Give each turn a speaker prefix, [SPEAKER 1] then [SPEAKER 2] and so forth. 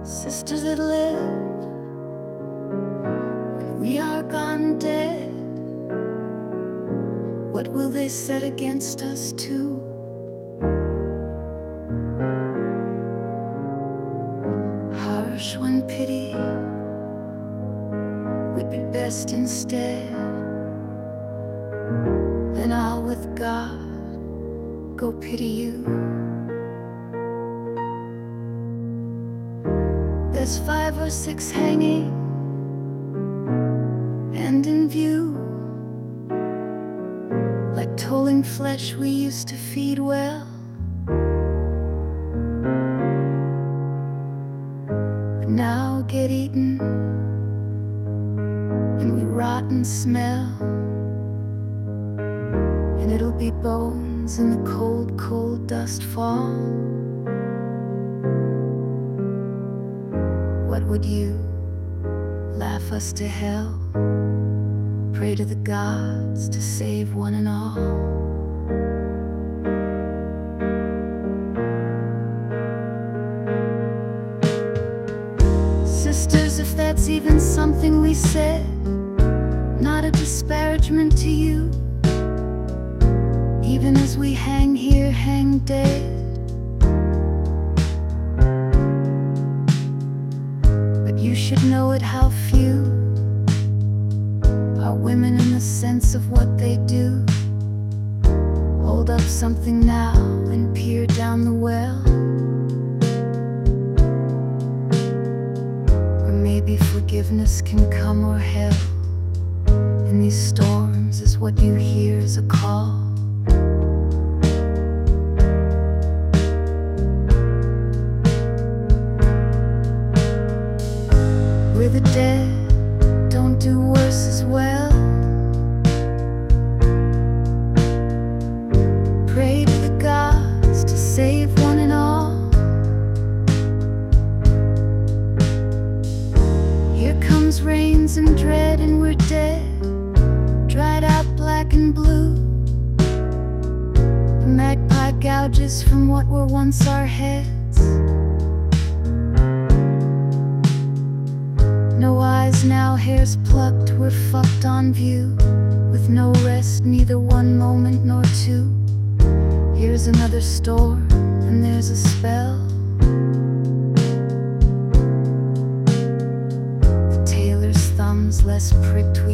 [SPEAKER 1] Sisters that live when we are gone dead, what will they set against us too? Harsh when pity would be best instead. Then I'll with God go pity you. There's 5 or 6 hanging, and in view, like tolling flesh we used to feed well. But now get eaten, and we rot and smell, and it'll be bones in the cold, cold dust fall. What would you? Laugh us to hell? Pray to the gods to save one and all? Sisters, if that's even something we said, not a disparagement to you, even as we hang here, hang dead. You should know it, how few are women in the sense of what they do. Hold up something now and peer down the well. Or maybe forgiveness can come, or hell in these storms is what you hear as a call. Where the dead don't do worse as well. Pray to the gods to save one and all. Here comes rains and dread, and we're dead, dried out black and blue. The magpie gouges from what were once our heads. No eyes now, hairs plucked, we're fucked on view, with no rest, neither one moment nor two. Here's another storm, and there's a spell. The tailor's thumbs less pricked